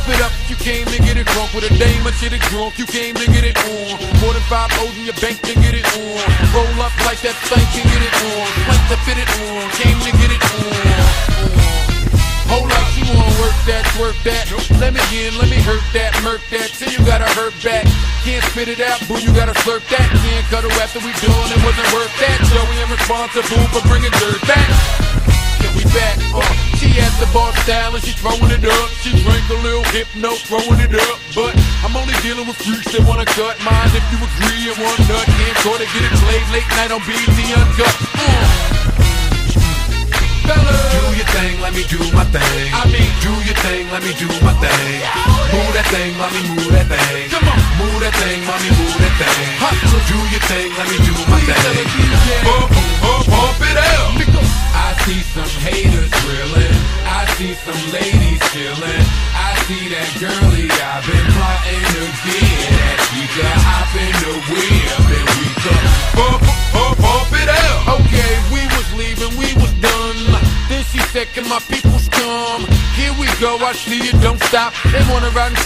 it up, you came to get it drunk with a dame or shit it drunk, you came to get it on. More than 5 O's in your bank to get it on. Roll up like that thing can get it on. Plank to fit it on, came to get it on. Hold up, you wanna work that, twerk that. Let me in, let me hurt that, murk that. Till you gotta hurt back. Can't spit it out, boo, you gotta slurp that. Can't cuddle after we done, it wasn't worth that. Joey ain't responsible for bringing dirt back. Yeah, we back, she at the bar style and she throwing it up. She drank a little hypno, throwing it up. But I'm only dealing with freaks that wanna cut mine. If you agree and one nut, can't sort of get it played late night on BET Uncut. Do your thing, let me do my thing. I mean, do your thing, let me do my thing. Move that thing, mommy, move that thing. Come on, move that thing, mommy, move that thing. Hustle. Do your thing, let me do my thing. Pump it out. I see some haters drilling. I see some ladies chilling. I see that girlie I've been plotting to get at. She could hop in the whip and we could pump it out. Okay, we was leaving, we was done. Then she said, can my peoples come? Here we go, I see you, don't stop. They wanna ride and